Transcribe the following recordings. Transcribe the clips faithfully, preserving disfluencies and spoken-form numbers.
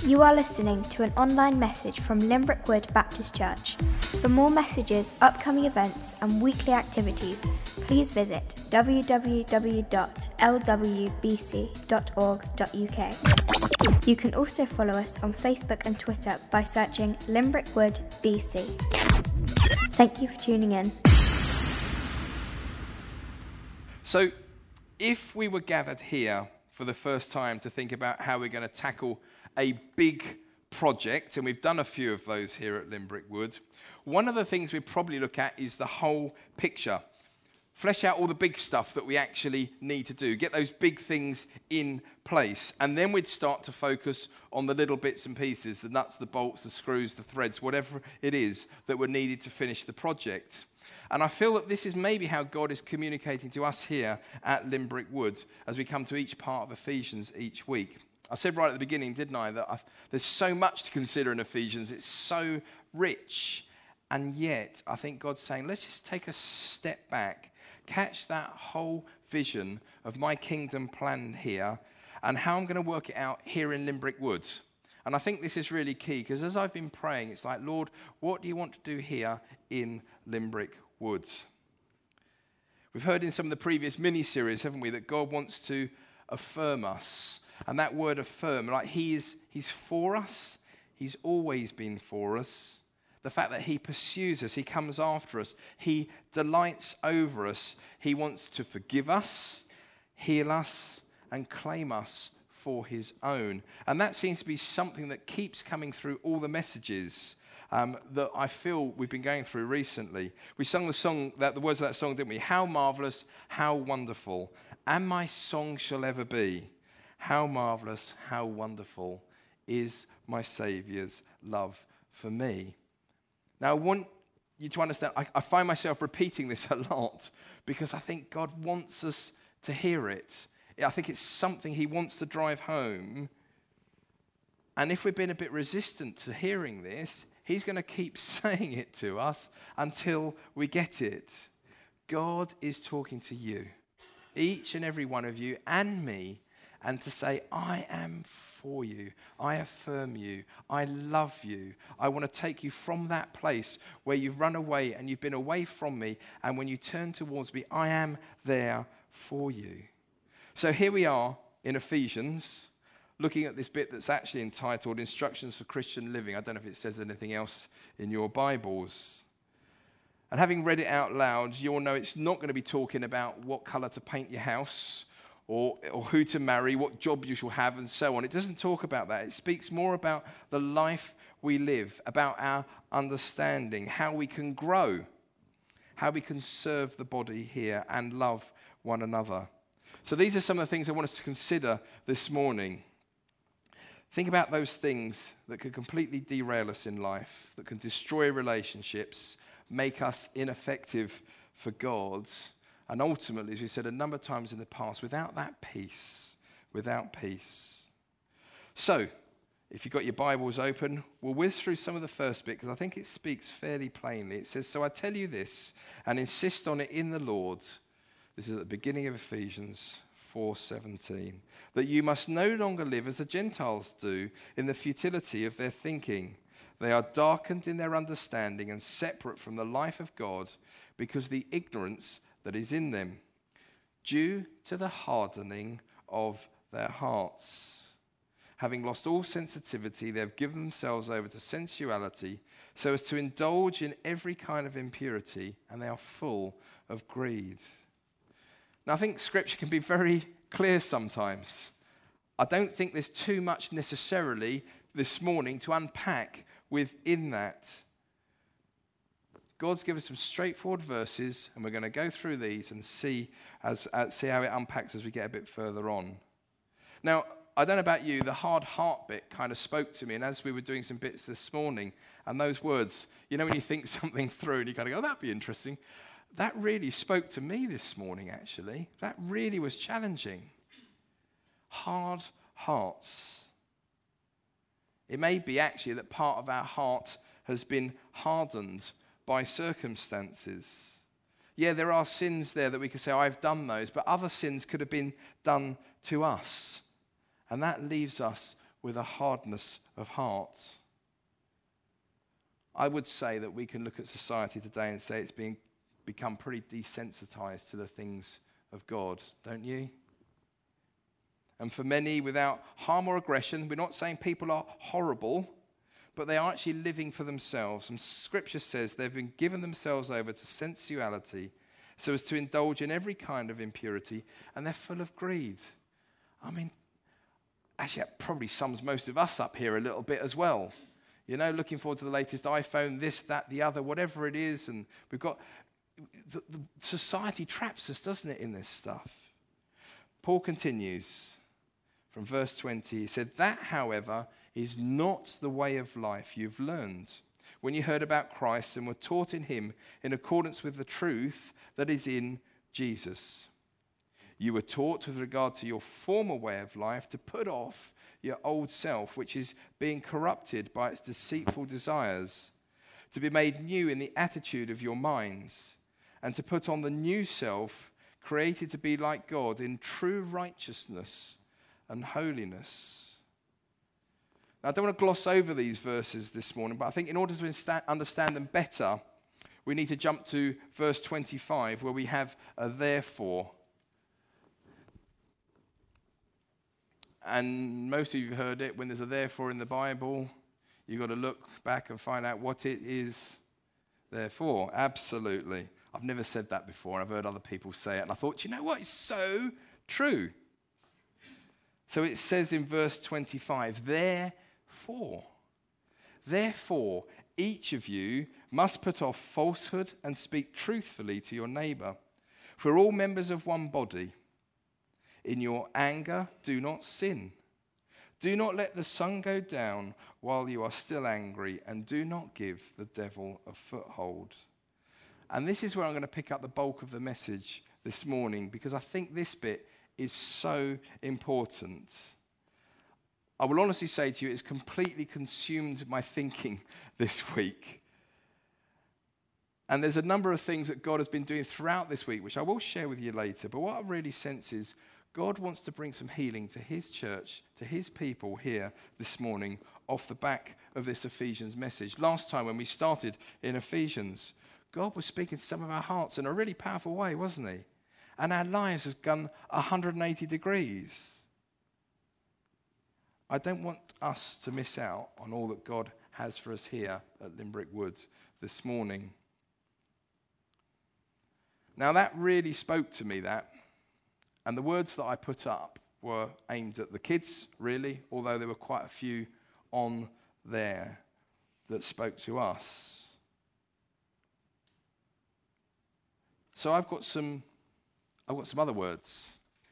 You are listening to an online message from Limbrick Wood Baptist Church. For more messages, upcoming events and weekly activities, please visit w w w dot l w b c dot org dot u k. You can also follow us on Facebook and Twitter by searching Limbrick Wood B C. Thank you for tuning in. So, if we were gathered here for the first time to think about how we're going to tackle a big project, and we've done a few of those here at Limbrick Wood, one of the things we probably look at is the whole picture. Flesh out all the big stuff that we actually need to do. Get those big things in place. And then we'd start to focus on the little bits and pieces, the nuts, the bolts, the screws, the threads, whatever it is that were needed to finish the project. And I feel that this is maybe how God is communicating to us here at Limbrick Wood as we come to each part of Ephesians each week. I said right at the beginning, didn't I, that I've, there's so much to consider in Ephesians. It's so rich. And yet, I think God's saying, let's just take a step back, catch that whole vision of my kingdom plan here and how I'm going to work it out here in Limbrick Wood. And I think this is really key, because as I've been praying, it's like, Lord, what do you want to do here in Limbrick Wood? We've heard in some of the previous mini-series, haven't we, that God wants to affirm us. And that word affirm, like he is, he's for us. He's always been for us. The fact that he pursues us, he comes after us, he delights over us. He wants to forgive us, heal us, and claim us for his own. And that seems to be something that keeps coming through all the messages um, that I feel we've been going through recently. We sung the song, that the words of that song, didn't we? How marvelous, how wonderful, and my song shall ever be. How marvelous, how wonderful is my Saviour's love for me. Now, I want you to understand, I, I find myself repeating this a lot because I think God wants us to hear it. I think it's something he wants to drive home. And if we've been a bit resistant to hearing this, he's going to keep saying it to us until we get it. God is talking to you, each and every one of you and me, and to say, I am for you, I affirm you, I love you. I want to take you from that place where you've run away and you've been away from me, and when you turn towards me, I am there for you. So here we are in Ephesians, looking at this bit that's actually entitled Instructions for Christian Living. I don't know if it says anything else in your Bibles. And having read it out loud, you'll know it's not going to be talking about what colour to paint your house, Or, or who to marry, what job you shall have, and so on. It doesn't talk about that. It speaks more about the life we live, about our understanding, how we can grow, how we can serve the body here and love one another. So these are some of the things I want us to consider this morning. Think about those things that could completely derail us in life, that can destroy relationships, make us ineffective for God. And ultimately, as we said a number of times in the past, without that peace, without peace. So, if you've got your Bibles open, we'll whiz through some of the first bit, because I think it speaks fairly plainly. It says, so I tell you this, and insist on it in the Lord. This is at the beginning of Ephesians four seventeen. That you must no longer live as the Gentiles do in the futility of their thinking. They are darkened in their understanding and separate from the life of God because of the ignorance that is in them, due to the hardening of their hearts. Having lost all sensitivity, they have given themselves over to sensuality, so as to indulge in every kind of impurity, and they are full of greed. Now, I think Scripture can be very clear sometimes. I don't think there's too much necessarily this morning to unpack within that. God's given us some straightforward verses, and we're going to go through these and see as uh, see how it unpacks as we get a bit further on. Now, I don't know about you, the hard heart bit kind of spoke to me, and as we were doing some bits this morning, and those words, you know when you think something through and you kind of go, oh, that'd be interesting, that really spoke to me this morning, actually. That really was challenging. Hard hearts. It may be actually that part of our heart has been hardened by circumstances. Yeah, there are sins there that we could say, oh, I've done those, but other sins could have been done to us. And that leaves us with a hardness of heart. I would say that we can look at society today and say it's being become pretty desensitized to the things of God, don't you? And for many, without harm or aggression, we're not saying people are horrible, but they are actually living for themselves. And Scripture says they've been given themselves over to sensuality so as to indulge in every kind of impurity, and they're full of greed. I mean, actually, that probably sums most of us up here a little bit as well. You know, looking forward to the latest iPhone, this, that, the other, whatever it is. And we've got, the, the society traps us, doesn't it, in this stuff? Paul continues from verse twenty. He said, that, however, is not the way of life you've learned when you heard about Christ and were taught in him in accordance with the truth that is in Jesus. You were taught with regard to your former way of life to put off your old self, which is being corrupted by its deceitful desires, to be made new in the attitude of your minds, and to put on the new self, created to be like God in true righteousness and holiness. Now, I don't want to gloss over these verses this morning, but I think in order to understand them better, we need to jump to verse twenty-five, where we have a therefore. And most of you have heard it. When there's a therefore in the Bible, you've got to look back and find out what it is there for. Absolutely. I've never said that before, and I've heard other people say it, and I thought, you know what? It's so true. So it says in verse twenty-five, therefore, therefore, each of you must put off falsehood and speak truthfully to your neighbor. For we're all members of one body. In your anger, do not sin. Do not let the sun go down while you are still angry, and do not give the devil a foothold. And this is where I'm going to pick up the bulk of the message this morning, because I think this bit is so important. I will honestly say to you, it's completely consumed my thinking this week. And there's a number of things that God has been doing throughout this week, which I will share with you later. But what I really sense is God wants to bring some healing to his church, to his people here this morning, off the back of this Ephesians message. Last time when we started in Ephesians, God was speaking to some of our hearts in a really powerful way, wasn't he? And our lives have gone one hundred eighty degrees. I don't want us to miss out on all that God has for us here at Limbrick Wood this morning. Now that really spoke to me, that. And the words that I put up were aimed at the kids, really, although there were quite a few on there that spoke to us. So I've got some, I've got some other words.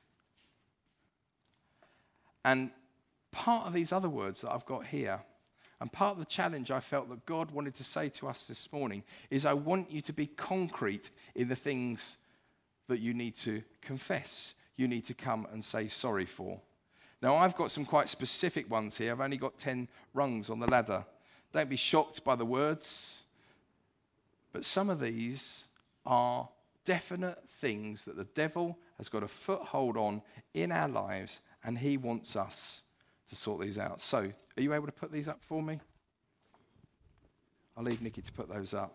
And part of these other words that I've got here, and part of the challenge I felt that God wanted to say to us this morning, is I want you to be concrete in the things that you need to confess, you need to come and say sorry for. Now, I've got some quite specific ones here. I've only got ten rungs on the ladder. Don't be shocked by the words, but some of these are definite things that the devil has got a foothold on in our lives, and he wants us to sort these out. So, are you able to put these up for me? I'll leave Nikki to put those up.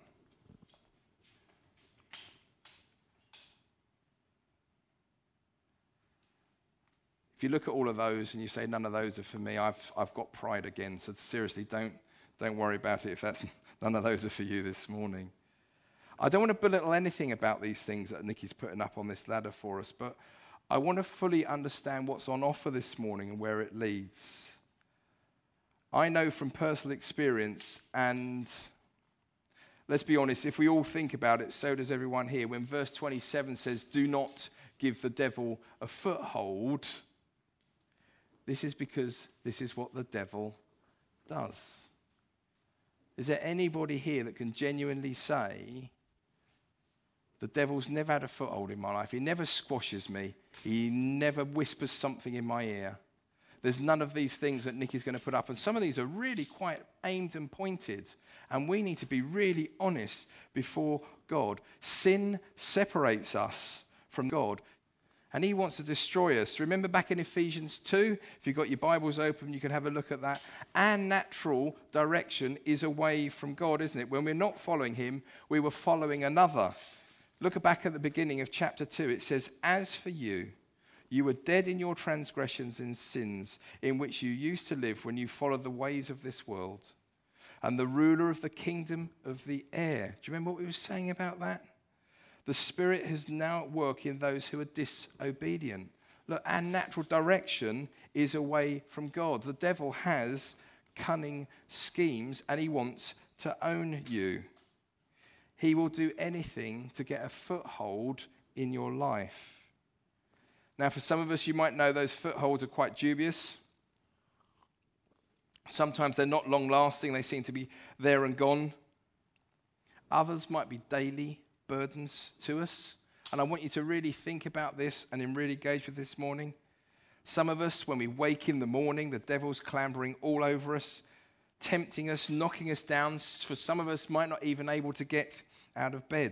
If you look at all of those and you say none of those are for me, I've I've got pride again. So seriously, don't don't worry about it if that's none of those are for you this morning. I don't want to belittle anything about these things that Nikki's putting up on this ladder for us, but I want to fully understand what's on offer this morning and where it leads. I know from personal experience, and let's be honest, if we all think about it, so does everyone here. When verse twenty-seven says, do not give the devil a foothold, this is because this is what the devil does. Is there anybody here that can genuinely say, the devil's never had a foothold in my life. He never squashes me. He never whispers something in my ear. There's none of these things that Nikki's going to put up. And some of these are really quite aimed and pointed. And we need to be really honest before God. Sin separates us from God. And he wants to destroy us. Remember back in Ephesians two? If you've got your Bibles open, you can have a look at that. Our natural direction is away from God, isn't it? When we're not following him, we were following another. Look back at the beginning of chapter two. It says, as for you, you were dead in your transgressions and sins in which you used to live when you followed the ways of this world and the ruler of the kingdom of the air. Do you remember what we were saying about that? The Spirit is now at work in those who are disobedient. Look, our natural direction is away from God. The devil has cunning schemes and he wants to own you. He will do anything to get a foothold in your life. Now, for some of us, you might know those footholds are quite dubious. Sometimes they're not long-lasting. They seem to be there and gone. Others might be daily burdens to us. And I want you to really think about this and really engage with this morning. Some of us, when we wake in the morning, the devil's clambering all over us, tempting us, knocking us down. For some of us, might not even able to get out of bed.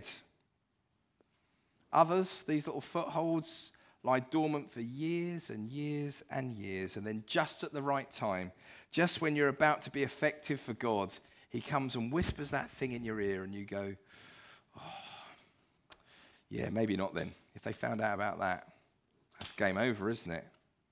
Others, these little footholds lie dormant for years and years and years, and then just at the right time, just when you're about to be effective for God, he comes and whispers that thing in your ear and you go, oh, yeah, maybe not then. If they found out about that, that's game over, isn't it?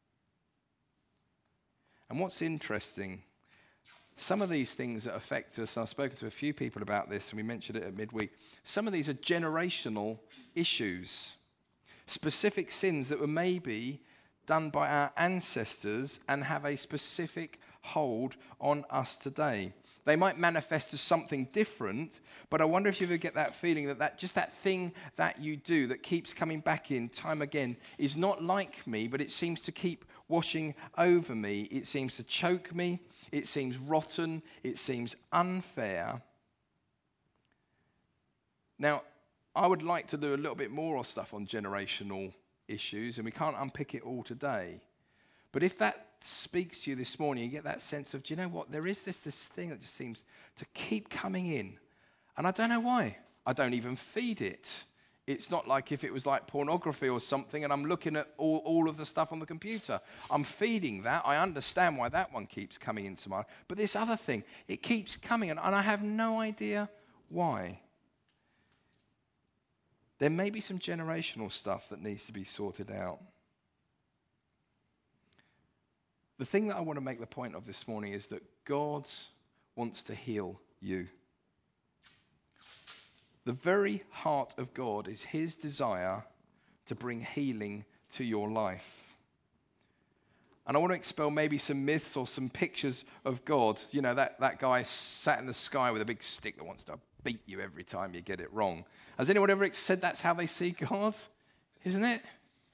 And what's interesting, some of these things that affect us, and I've spoken to a few people about this, and we mentioned it at midweek, some of these are generational issues. Specific sins that were maybe done by our ancestors and have a specific hold on us today. They might manifest as something different, but I wonder if you ever get that feeling that, that just that thing that you do that keeps coming back in time again is not like me, but it seems to keep washing over me. It seems to choke me. It seems rotten. It seems unfair. Now, I would like to do a little bit more stuff on generational issues, and we can't unpick it all today. But if that speaks to you this morning, you get that sense of, do you know what? There is this, this thing that just seems to keep coming in. And I don't know why. I don't even feed it. It's not like if it was like pornography or something, and I'm looking at all, all of the stuff on the computer. I'm feeding that. I understand why that one keeps coming into my life. But this other thing, it keeps coming, and, and I have no idea why. There may be some generational stuff that needs to be sorted out. The thing that I want to make the point of this morning is that God wants to heal you. The very heart of God is his desire to bring healing to your life. And I want to expel maybe some myths or some pictures of God. You know, that, that guy sat in the sky with a big stick that wants to beat you every time you get it wrong. Has anyone ever said that's how they see God? Isn't it?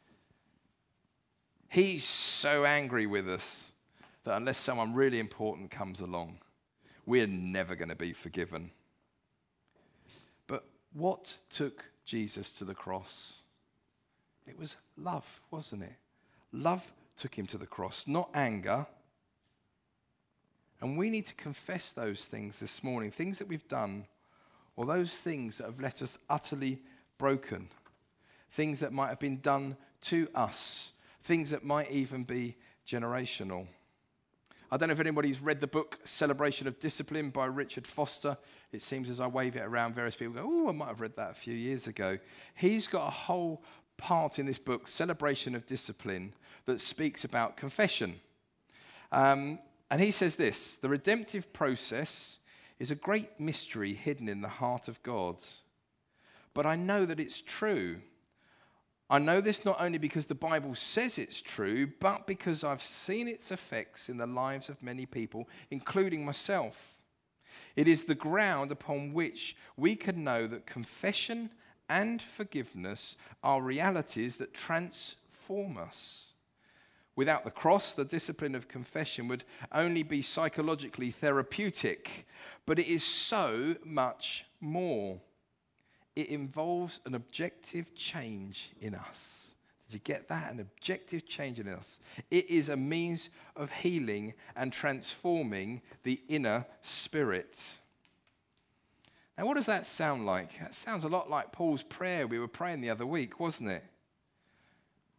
He's so angry with us that unless someone really important comes along, we're never going to be forgiven. But what took Jesus to the cross? It was love, wasn't it? Love took him to the cross, not anger. And we need to confess those things this morning, things that we've done, or those things that have left us utterly broken, things that might have been done to us, things that might even be generational. I don't know if anybody's read the book Celebration of Discipline by Richard Foster. It seems as I wave it around, various people go, oh, I might have read that a few years ago. He's got a whole part in this book, Celebration of Discipline, that speaks about confession. Um, and he says this, the redemptive process is a great mystery hidden in the heart of God. But I know that it's true. I know this not only because the Bible says it's true, but because I've seen its effects in the lives of many people, including myself. It is the ground upon which we can know that confession and forgiveness are realities that transform us. Without the cross, the discipline of confession would only be psychologically therapeutic, but it is so much more. It involves an objective change in us. Did you get that? An objective change in us. It is a means of healing and transforming the inner spirit. Now, what does that sound like? That sounds a lot like Paul's prayer we were praying the other week, wasn't it?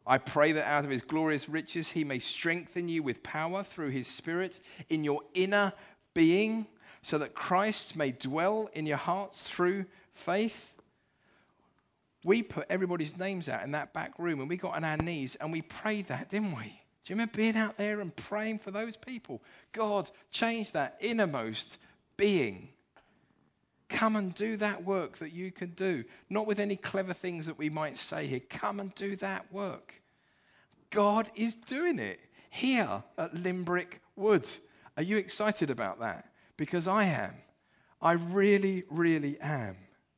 I pray that out of his glorious riches he may strengthen you with power through his Spirit in your inner being, so that Christ may dwell in your hearts through faith. We put everybody's names out in that back room and we got on our knees and we prayed that, didn't we? Do you remember being out there and praying for those people? God, change that innermost being. Come and do that work that you can do. Not with any clever things that we might say here. Come and do that work. God is doing it here at Limbrick Wood. Are you excited about that? Because I am. I really, really am.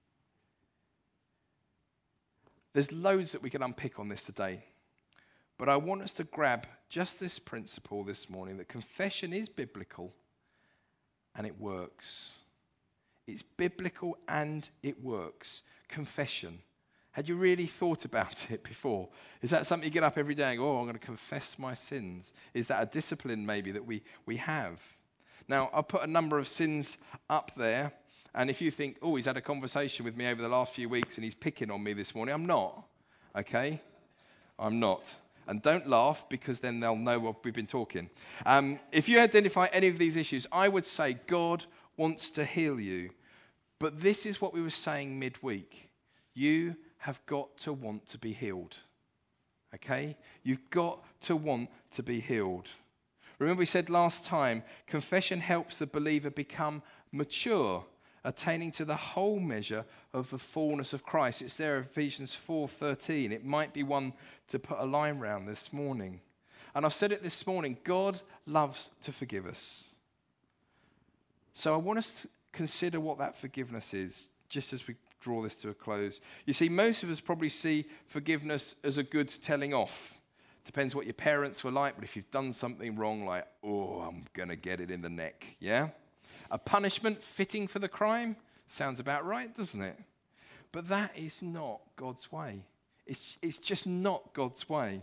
There's loads that we can unpick on this today. But I want us to grab just this principle this morning, that confession is biblical and it works. It's biblical and it works. Confession. Had you really thought about it before? Is that something you get up every day and go, oh, I'm going to confess my sins? Is that a discipline maybe that we, we have? Now, I've put a number of sins up there. And if you think, oh, he's had a conversation with me over the last few weeks and he's picking on me this morning, I'm not. Okay? I'm not. And don't laugh, because then they'll know what we've been talking. Um, if you identify any of these issues, I would say God wants to heal you. But this is what we were saying midweek. You have got to want to be healed. Okay? You've got to want to be healed. Remember we said last time, confession helps the believer become mature, attaining to the whole measure of the fullness of Christ. It's there in Ephesians four thirteen. It might be one to put a line round this morning. And I've said it this morning, God loves to forgive us. So I want us to consider what that forgiveness is, just as we draw this to a close. You see, most of us probably see forgiveness as a good telling off. Depends what your parents were like, but if you've done something wrong, like, oh, I'm going to get it in the neck, yeah? A punishment fitting for the crime sounds about right, doesn't it? But that is not God's way. It's, it's just not God's way.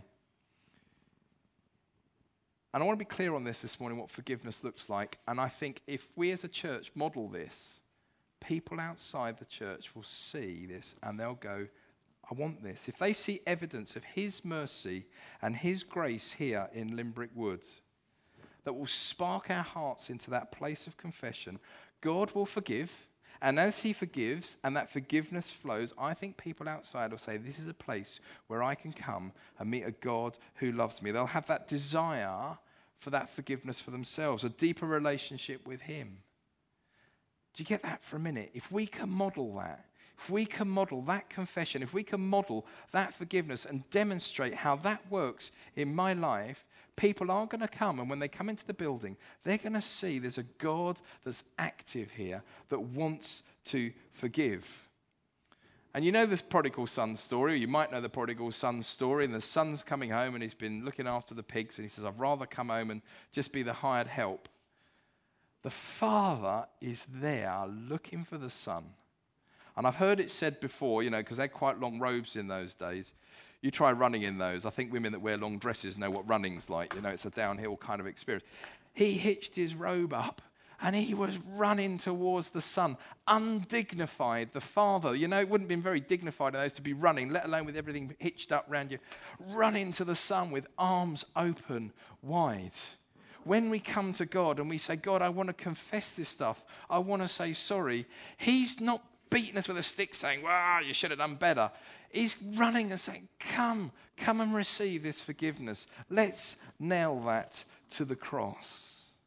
And I want to be clear on this this morning, what forgiveness looks like. And I think if we as a church model this, people outside the church will see this and they'll go, I want this. If they see evidence of his mercy and his grace here in Limbrick Wood, that will spark our hearts into that place of confession, God will forgive. And as he forgives and that forgiveness flows, I think people outside will say, this is a place where I can come and meet a God who loves me. They'll have that desire for that forgiveness for themselves, a deeper relationship with him. Do you get that for a minute? If we can model that, if we can model that confession, if we can model that forgiveness and demonstrate how that works in my life, people are going to come, and when they come into the building, they're going to see there's a God that's active here that wants to forgive. And you know this prodigal son story, or you might know the prodigal son story, and the son's coming home and he's been looking after the pigs, and he says, I'd rather come home and just be the hired help. The father is there looking for the son. And I've heard it said before, you know, because they had quite long robes in those days. You try running in those. I think women that wear long dresses know what running's like. You know, it's a downhill kind of experience. He hitched his robe up and he was running towards the son, undignified. The father, you know, it wouldn't have been very dignified in those to be running, let alone with everything hitched up around you, running to the son with arms open wide. When we come to God and we say, God, I want to confess this stuff, I want to say sorry, he's not beating us with a stick saying, well, you should have done better. He's running and saying, come, come and receive this forgiveness. Let's nail that to the cross.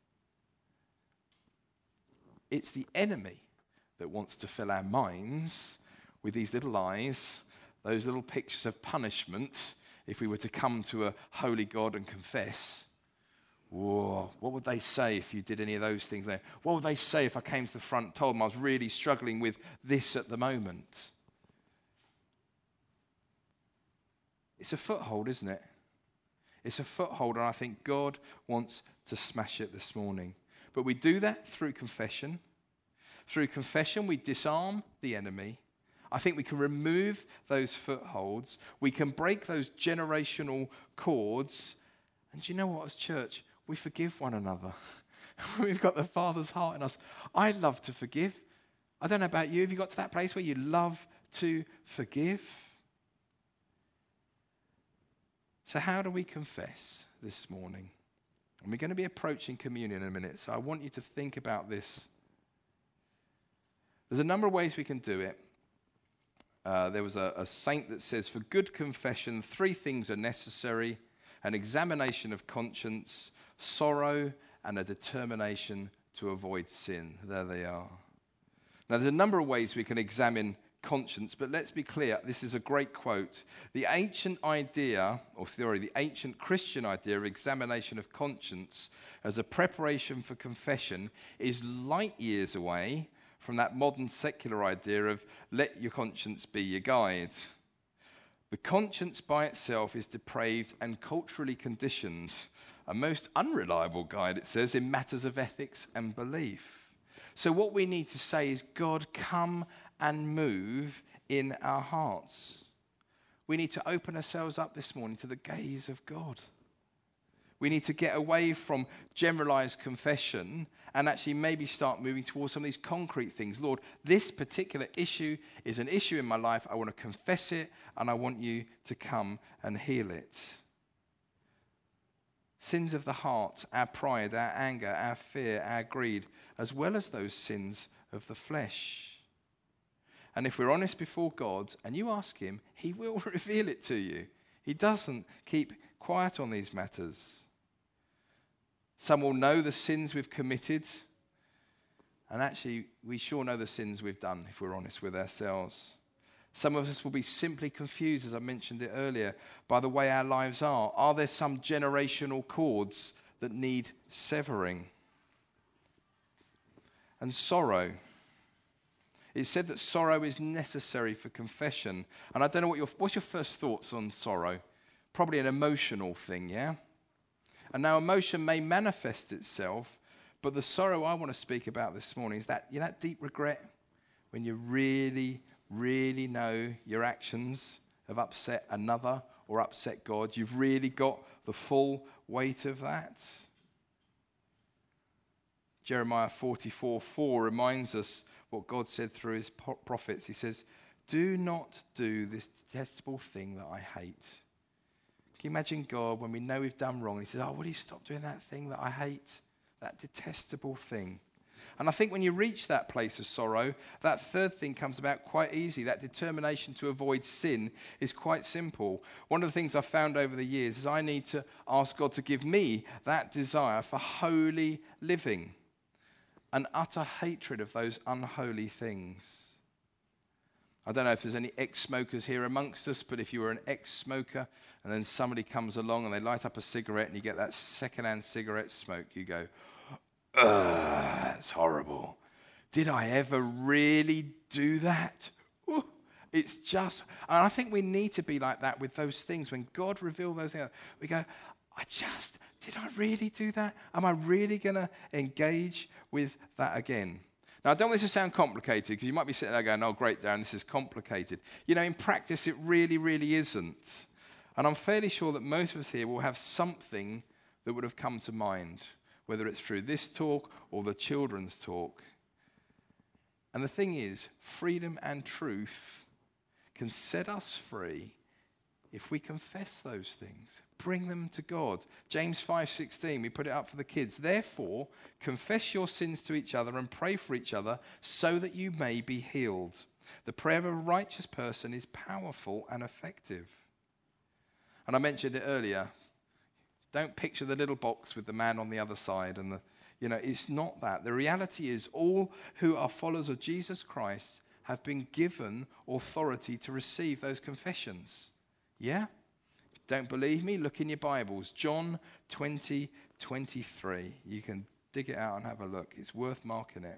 It's the enemy that wants to fill our minds with these little eyes, those little pictures of punishment, if we were to come to a holy God and confess. Whoa, what would they say if you did any of those things there? What would they say if I came to the front and told them I was really struggling with this at the moment? It's a foothold, isn't it? It's a foothold, and I think God wants to smash it this morning. But we do that through confession. Through confession, we disarm the enemy. I think we can remove those footholds. We can break those generational cords. And do you know what, as church? We forgive one another. We've got the Father's heart in us. I love to forgive. I don't know about you. Have you got to that place where you love to forgive? So how do we confess this morning? And we're going to be approaching communion in a minute, so I want you to think about this. There's a number of ways we can do it. Uh, there was a, a saint that says, for good confession, three things are necessary: an examination of conscience, sorrow, and a determination to avoid sin. There they are. Now, there's a number of ways we can examine conscience, but let's be clear, this is a great quote. The ancient idea, or sorry, the ancient Christian idea of examination of conscience as a preparation for confession is light years away from that modern secular idea of let your conscience be your guide. The conscience by itself is depraved and culturally conditioned, a most unreliable guide, it says, in matters of ethics and belief. So what we need to say is, God, come and move in our hearts. We need to open ourselves up this morning to the gaze of God. We need to get away from generalized confession and actually maybe start moving towards some of these concrete things. Lord, this particular issue is an issue in my life. I want to confess it, and I want you to come and heal it. Sins of the heart, our pride, our anger, our fear, our greed, as well as those sins of the flesh. And if we're honest before God and you ask him, he will reveal it to you. He doesn't keep quiet on these matters. Some will know the sins we've committed, and actually we sure know the sins we've done if we're honest with ourselves. Some of us will be simply confused, as I mentioned it earlier, by the way our lives are. Are there some generational cords that need severing? And sorrow. It's said that sorrow is necessary for confession. And I don't know what your, what's your first thoughts on sorrow? Probably an emotional thing, yeah? And now emotion may manifest itself, but the sorrow I want to speak about this morning is that, you know, that deep regret when you really, really know your actions have upset another or upset God. You've really got the full weight of that. Jeremiah forty-four four reminds us what God said through his prophets. He says, do not do this detestable thing that I hate. Can you imagine God when we know we've done wrong? He says, oh, will you stop doing that thing that I hate? That detestable thing. And I think when you reach that place of sorrow, that third thing comes about quite easy. That determination to avoid sin is quite simple. One of the things I've found over the years is I need to ask God to give me that desire for holy living, an utter hatred of those unholy things. I don't know if there's any ex-smokers here amongst us, but if you were an ex-smoker and then somebody comes along and they light up a cigarette and you get that second-hand cigarette smoke, you go, ugh, that's horrible. Did I ever really do that? Ooh, it's just, and I think we need to be like that with those things. When God revealed those things, we go, I just, did I really do that? Am I really going to engage with that again? Now, I don't want this to sound complicated, because you might be sitting there going, oh, great, Darren, this is complicated. You know, in practice, it really, really isn't. And I'm fairly sure that most of us here will have something that would have come to mind, whether it's through this talk or the children's talk. And the thing is, freedom and truth can set us free if we confess those things, bring them to God. James five sixteen, we put it up for the kids. Therefore, confess your sins to each other and pray for each other so that you may be healed. The prayer of a righteous person is powerful and effective. And I mentioned it earlier. Don't picture the little box with the man on the other side. And the, you know, it's not that. The reality is all who are followers of Jesus Christ have been given authority to receive those confessions. Yeah? Don't believe me? Look in your Bibles. John twenty twenty-three. You can dig it out and have a look. It's worth marking it.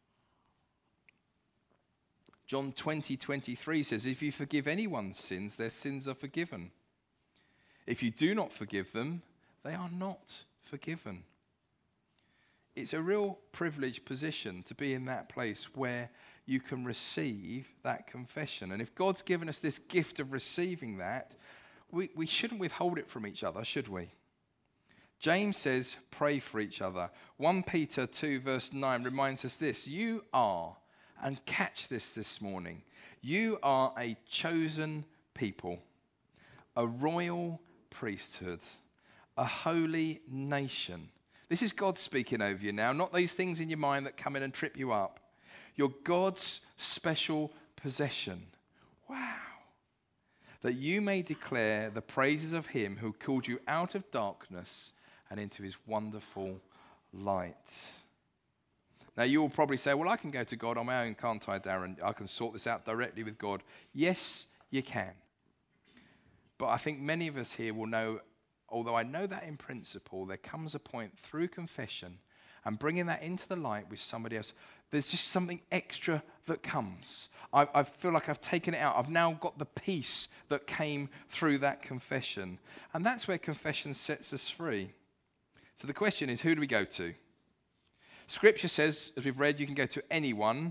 John twenty twenty-three says, if you forgive anyone's sins, their sins are forgiven. If you do not forgive them, they are not forgiven. It's a real privileged position to be in that place where you can receive that confession. And if God's given us this gift of receiving that, we, we shouldn't withhold it from each other, should we? James says, pray for each other. First Peter two verse nine reminds us this. You are, and catch this this morning, you are a chosen people, a royal priesthood, a holy nation. This is God speaking over you now, not these things in your mind that come in and trip you up. You're God's special possession. Wow. That you may declare the praises of him who called you out of darkness and into his wonderful light. Now, you will probably say, well, I can go to God on my own, can't I, Darren? I can sort this out directly with God. Yes, you can. But I think many of us here will know, although I know that in principle, there comes a point through confession and bringing that into the light with somebody else, there's just something extra that comes. I, I feel like I've taken it out. I've now got the peace that came through that confession. And that's where confession sets us free. So the question is, who do we go to? Scripture says, as we've read, you can go to anyone.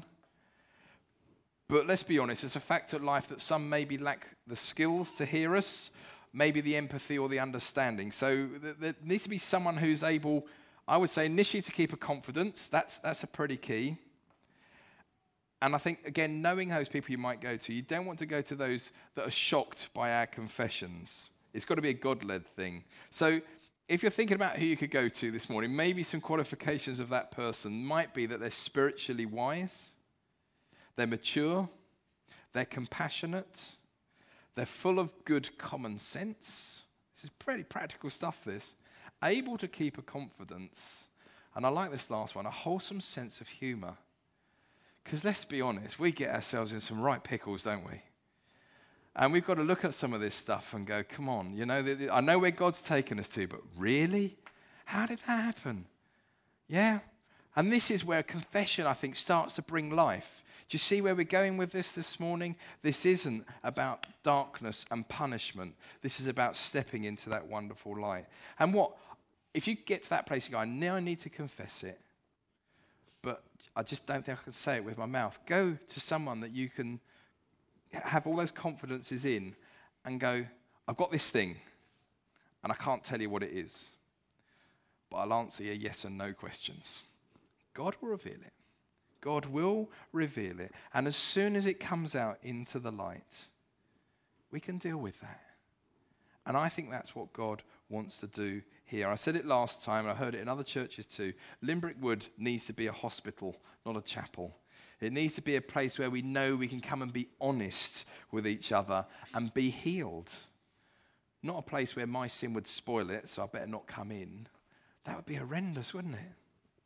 But let's be honest, it's a fact of life that some maybe lack the skills to hear us, maybe the empathy or the understanding. So th- there needs to be someone who's able, I would say, initially to keep a confidence. That's that's a pretty key. And I think, again, knowing those people you might go to, you don't want to go to those that are shocked by our confessions. It's got to be a God-led thing. So if you're thinking about who you could go to this morning, maybe some qualifications of that person might be that they're spiritually wise, they're mature, they're compassionate, they're full of good common sense. This is pretty practical stuff, this. Able to keep a confidence, and I like this last one, a wholesome sense of humour. Because let's be honest, we get ourselves in some right pickles, don't we? And we've got to look at some of this stuff and go, come on, you know, I know where God's taken us to, but really? How did that happen? Yeah? And this is where confession, I think, starts to bring life. Do you see where we're going with this this morning? This isn't about darkness and punishment. This is about stepping into that wonderful light. And what, if you get to that place, you go, now I need to confess it, but I just don't think I can say it with my mouth. Go to someone that you can have all those confidences in and go, I've got this thing, and I can't tell you what it is, but I'll answer your yes and no questions. God will reveal it. God will reveal it. And as soon as it comes out into the light, we can deal with that. And I think that's what God wants to do here. I said it last time, and I heard it in other churches too. Limbrick Wood needs to be a hospital, not a chapel. It needs to be a place where we know we can come and be honest with each other and be healed. Not a place where my sin would spoil it, so I better not come in. That would be horrendous, wouldn't it?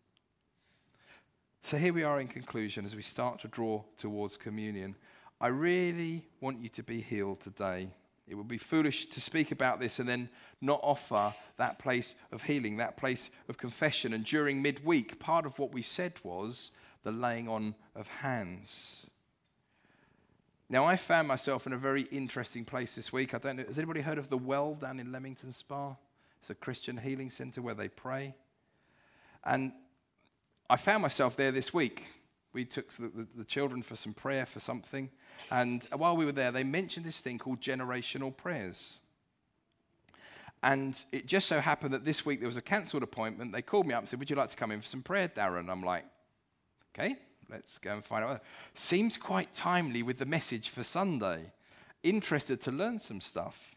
So here we are in conclusion as we start to draw towards communion. I really want you to be healed today. It would be foolish to speak about this and then not offer that place of healing, that place of confession. And during midweek, part of what we said was the laying on of hands. Now, I found myself in a very interesting place this week. I don't know, has anybody heard of The Well down in Leamington Spa? It's a Christian healing centre where they pray. And I found myself there this week. We took the, the, the children for some prayer for something. And while we were there, they mentioned this thing called generational prayers. And it just so happened that this week there was a cancelled appointment. They called me up and said, would you like to come in for some prayer, Darren? I'm like, okay, let's go and find out. Seems quite timely with the message for Sunday. Interested to learn some stuff.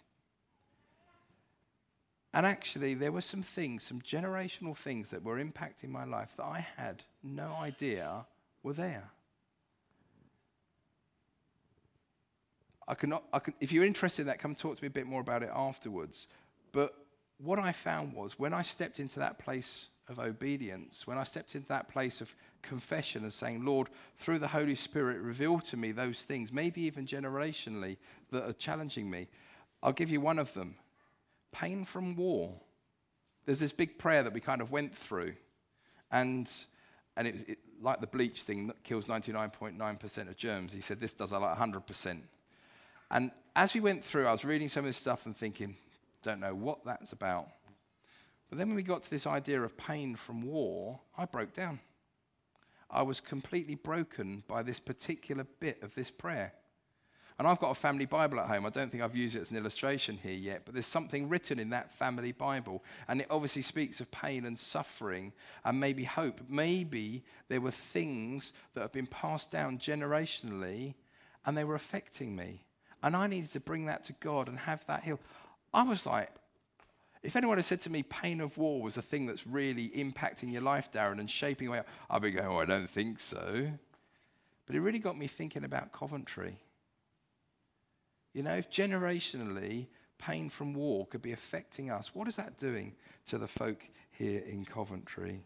And actually, there were some things, some generational things that were impacting my life that I had no idea were there. I cannot, I can, if you're interested in that, come talk to me a bit more about it afterwards. But what I found was when I stepped into that place of obedience, when I stepped into that place of confession and saying, Lord, through the Holy Spirit, reveal to me those things, maybe even generationally, that are challenging me. I'll give you one of them. Pain from war. There's this big prayer that we kind of went through. And and it was it, like the bleach thing that kills ninety-nine point nine percent of germs. He said this does like one hundred percent. And as we went through, I was reading some of this stuff and thinking, don't know what that's about. But then when we got to this idea of pain from war, I broke down. I was completely broken by this particular bit of this prayer. And I've got a family Bible at home. I don't think I've used it as an illustration here yet, but there's something written in that family Bible. And it obviously speaks of pain and suffering and maybe hope. Maybe there were things that have been passed down generationally and they were affecting me. And I needed to bring that to God and have that healed. I was like, If anyone had said to me, pain of war was the thing that's really impacting your life, Darren, and shaping your way, I'd be going, oh, I don't think so. But it really got me thinking about Coventry. You know, if generationally pain from war could be affecting us, what is that doing to the folk here in Coventry?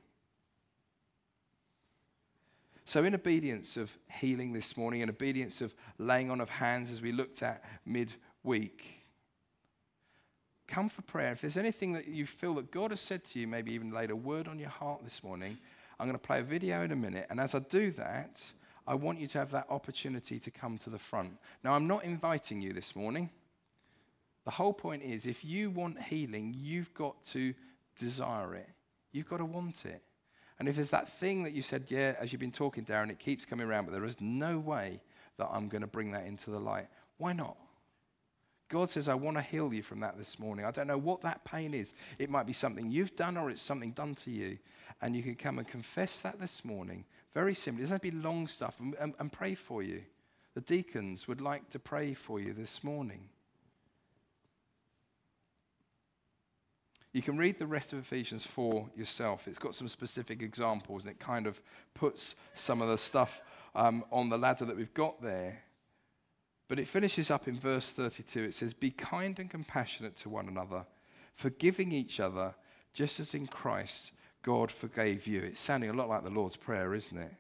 So in obedience of healing this morning, in obedience of laying on of hands as we looked at midweek, come for prayer. If there's anything that you feel that God has said to you, maybe even laid a word on your heart this morning, I'm going to play a video in a minute. And as I do that, I want you to have that opportunity to come to the front. Now, I'm not inviting you this morning. The whole point is, if you want healing, you've got to desire it. You've got to want it. And if there's that thing that you said, yeah, as you've been talking, Darren, it keeps coming around, but there is no way that I'm going to bring that into the light. Why not? God says, I want to heal you from that this morning. I don't know what that pain is. It might be something you've done or it's something done to you. And you can come and confess that this morning. Very simply. It doesn't have to be long stuff. And, and, and pray for you. The deacons would like to pray for you this morning. You can read the rest of Ephesians four yourself. It's got some specific examples, and it kind of puts some of the stuff um, on the ladder that we've got there. But it finishes up in verse thirty-two. It says, be kind and compassionate to one another, forgiving each other, just as in Christ God forgave you. It's sounding a lot like the Lord's Prayer, isn't it?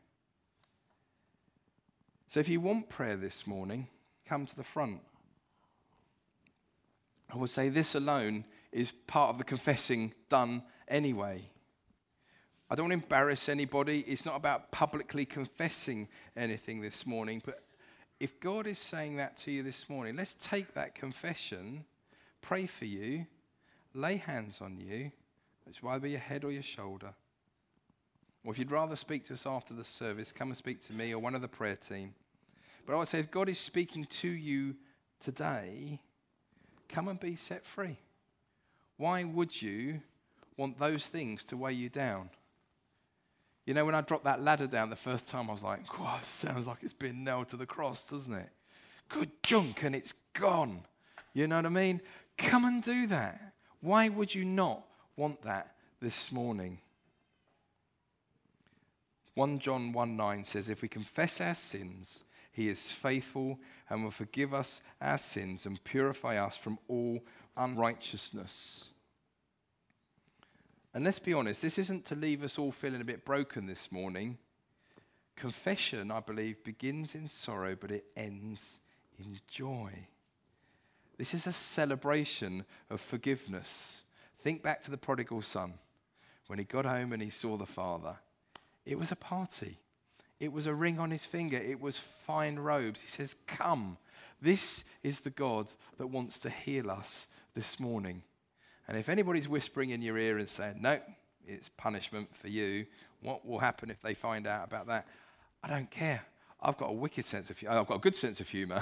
So if you want prayer this morning, come to the front. I would say this alone is part of the confessing done anyway. I don't want to embarrass anybody. It's not about publicly confessing anything this morning. But if God is saying that to you this morning, let's take that confession, pray for you, lay hands on you, which will either be your head or your shoulder. Or if you'd rather speak to us after the service, come and speak to me or one of the prayer team. But I would say if God is speaking to you today, come and be set free. Why would you want those things to weigh you down? You know, when I dropped that ladder down the first time, I was like, wow, it sounds like it's been nailed to the cross, doesn't it? Good junk and it's gone. You know what I mean? Come and do that. Why would you not want that this morning? First John one nine says, if we confess our sins, he is faithful and will forgive us our sins and purify us from all unrighteousness. And let's be honest, this isn't to leave us all feeling a bit broken this morning. Confession, I believe, begins in sorrow, but it ends in joy. This is a celebration of forgiveness. Think back to the prodigal son. When he got home and he saw the father, it was a party. It was a ring on his finger. It was fine robes. He says, come. This is the God that wants to heal us this morning. And if anybody's whispering in your ear and saying, no, it's punishment for you, what will happen if they find out about that? I don't care. I've got a wicked sense of humor. I've got a good sense of humor.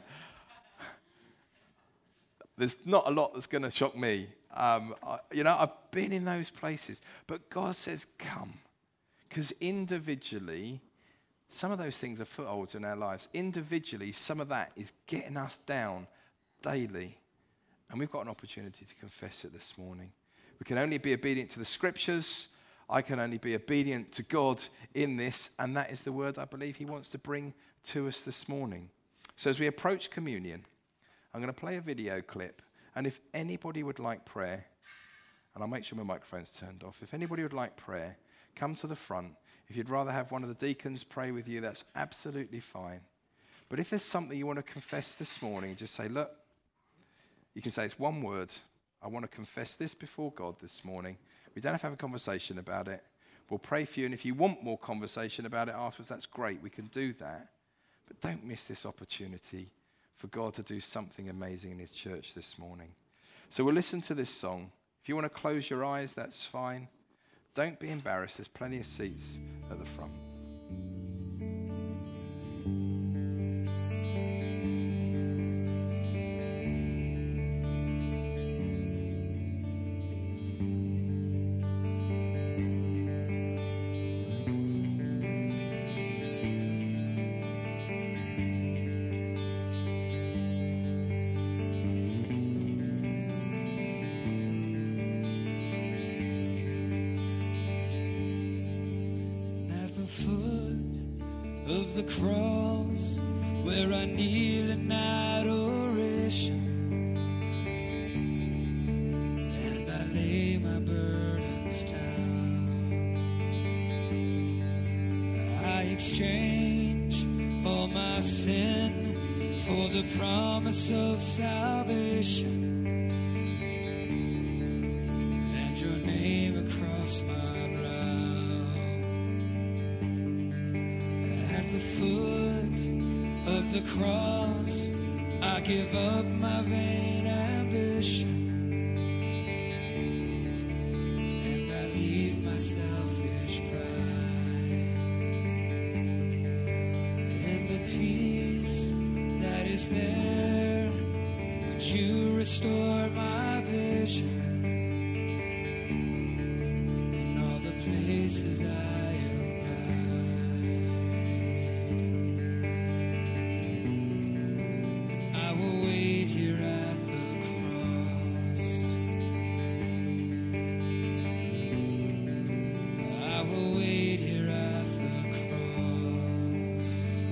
There's not a lot that's going to shock me. Um, I, you know, I've been in those places. But God says, come. Because individually, some of those things are footholds in our lives. Individually, some of that is getting us down daily. And we've got an opportunity to confess it this morning. We can only be obedient to the scriptures. I can only be obedient to God in this. And that is the word I believe he wants to bring to us this morning. So as we approach communion, I'm going to play a video clip. And if anybody would like prayer, and I'll make sure my microphone's turned off. If anybody would like prayer, come to the front. If you'd rather have one of the deacons pray with you, that's absolutely fine. But if there's something you want to confess this morning, just say, look, you can say it's one word. I want to confess this before God this morning. We don't have to have a conversation about it. We'll pray for you, and if you want more conversation about it afterwards, that's great. We can do that. But don't miss this opportunity for God to do something amazing in his church this morning. So we'll listen to this song. If you want to close your eyes, that's fine. Don't be embarrassed. There's plenty of seats at the front. of the cross, where I kneel in adoration, and I lay my burdens down. I exchange all my sin for the promise of salvation, and your name across my brow. At the foot of the cross, I give up my vain ambition, and I leave my selfish pride. And the peace that is there, would you restore my vision in all the places I am blind? I will wait here at the cross. I will wait here at the cross.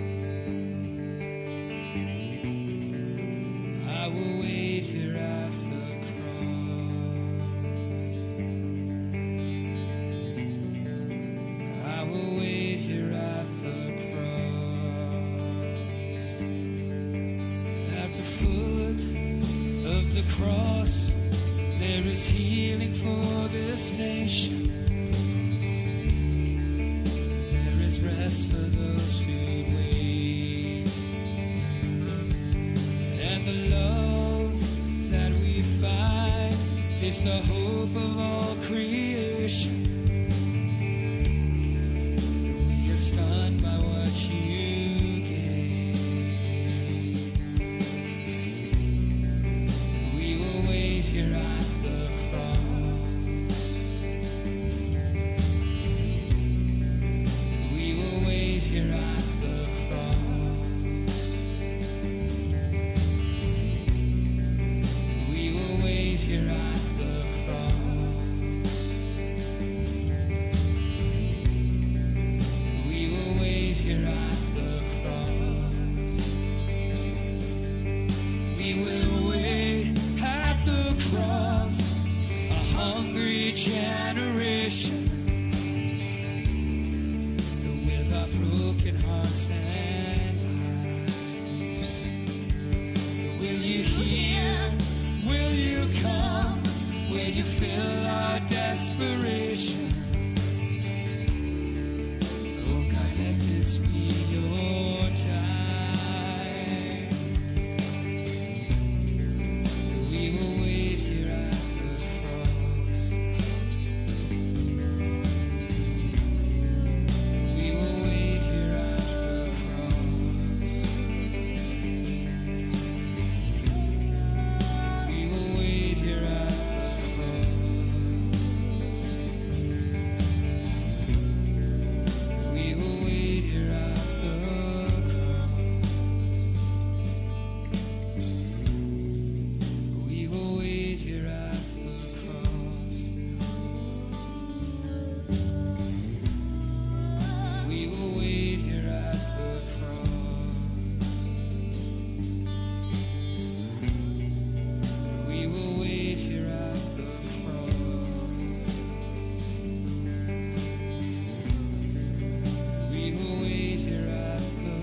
I will wait here at the cross. I will wait here at the cross. At the foot of the cross, there is healing for this nation. There is rest for those who wait. And the love that we find is the hope of all creation. We are stunned by what you gave. We will wait here at the cross. We will wait here at the cross. We will wait here at the cross. We will wait here at the cross. We will wait at the cross, a hungry generation, with our broken hearts and lives. Will you hear? Will you come? Will you fill our desperation? Oh God, let this be your time. We will wait here at the cross. We will wait here at the cross. We will wait here at the cross. We will wait here at the cross. We will wait here at the cross. We will wait here at the cross. We will wait here at the cross. We will wait here at the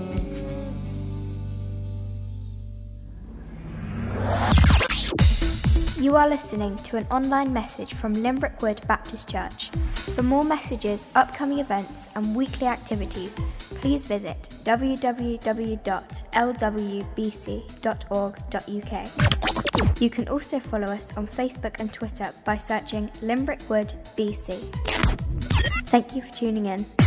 cross. You are listening to an online message from Limbrick Wood Baptist Church. For more messages, upcoming events, and weekly activities, please visit w w w dot l w b c dot org dot u k. You can also follow us on Facebook and Twitter by searching Limbrick Wood B C. Thank you for tuning in.